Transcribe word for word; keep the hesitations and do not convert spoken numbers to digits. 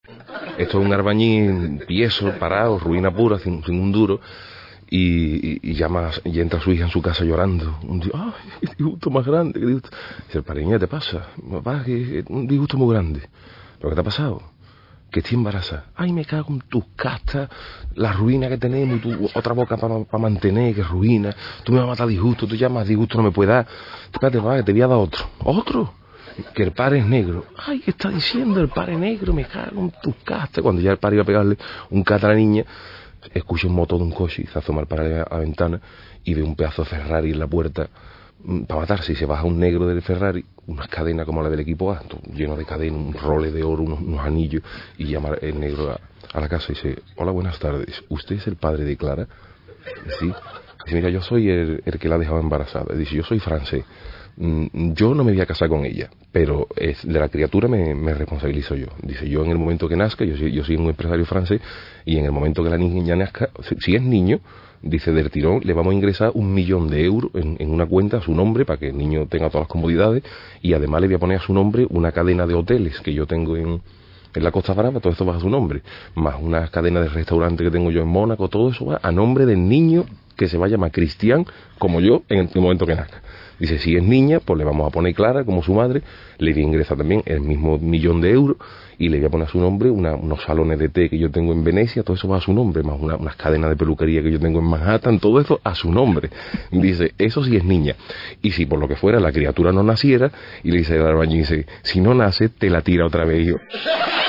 Esto es un albañil tieso, parado, ruina pura, sin, sin un duro. Y, y, y llama y entra su hija en su casa llorando. Un día, ¡ay, qué disgusto más grande! Qué disgusto. Dice, el pariña, ¿te pasa? Papá, que es un disgusto muy grande. ¿Pero qué te ha pasado? Que estoy embarazada. Ay, me cago en tus castas, la ruina que tenemos, y tú, otra boca para pa mantener, que ruina. Tú me vas a matar disgusto, tú ya más disgusto no me puedes dar. Espérate, papá, que te voy a dar otro. ¿Otro? Que el par es negro. Ay, ¿qué está diciendo? El par es negro, me cago en tus castas. Cuando ya el par iba a pegarle un cata a la niña, escucha un motor de un coche y se asoma para la, la ventana y ve un pedazo de Ferrari en la puerta para matarse, y se baja un negro del Ferrari, unas cadenas como la del equipo A, lleno de cadenas, un role de oro, unos, unos anillos, y llama el negro a, a la casa y dice, hola, buenas tardes, ¿usted es el padre de Clara? Sí. Dice, mira, yo soy el, el que la ha dejado embarazada. Dice, yo soy francés, yo no me voy a casar con ella, pero es, de la criatura me, me responsabilizo yo. Dice, yo en el momento que nazca, yo soy, yo soy un empresario francés, y en el momento que la niña nazca, si, si es niño, dice, del tirón le vamos a ingresar un millón de euros en, en una cuenta a su nombre para que el niño tenga todas las comodidades, y además le voy a poner a su nombre una cadena de hoteles que yo tengo en, en la Costa Brava, todo esto va a su nombre, más una cadena de restaurantes que tengo yo en Mónaco, todo eso va a nombre del niño que se va a llamar Cristian, como yo, en el momento que nazca. Dice, si es niña, pues le vamos a poner Clara como su madre, le voy a ingresar también el mismo millón de euros y le voy a poner a su nombre una, unos salones de té que yo tengo en Venecia, todo eso va a su nombre, más una, unas cadenas de peluquería que yo tengo en Manhattan, todo eso a su nombre. Dice, eso sí es niña. Y si por lo que fuera la criatura no naciera, y le dice el albañil, dice, si no nace, te la tira otra vez. Y yo,